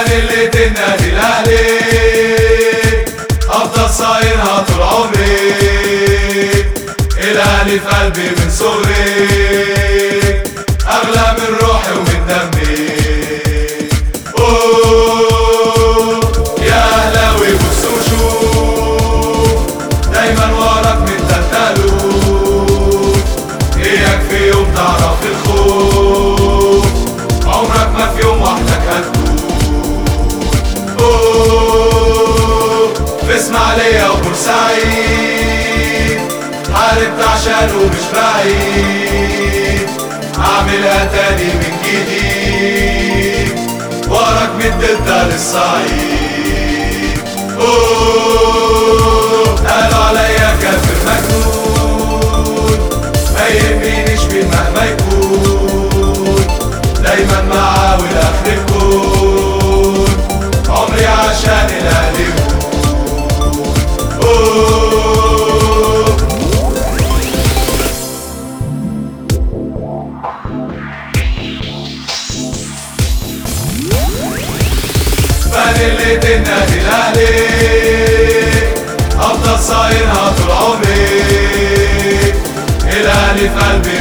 فانيلة النادي الأهلي أفضل صايرها طول عمري، الأهلي في قلبي من صغري، أغلى من روحي ومن دمي. أوه يا أهلاوي بص وشوف، دايما وراك من تلتقلوب، إياك في يوم تعرف الخوف، عمرك ما في يوم وحدك هتكون. أوه في إسماعيلية وبورسعيد حاربت عشانه مش بعيد، أعملها تاني من جديد، وراك من الدلتا للصعيد. أوه قالوا عليا كافر مجنون، ما يهمنيش مين مهما يكون، دايما معاه والآخر الكون، عمري عشان الأهلي يكون. فانيلة النادي الأهلي أفضل صايرها طول عمري، الأهلي في قلبي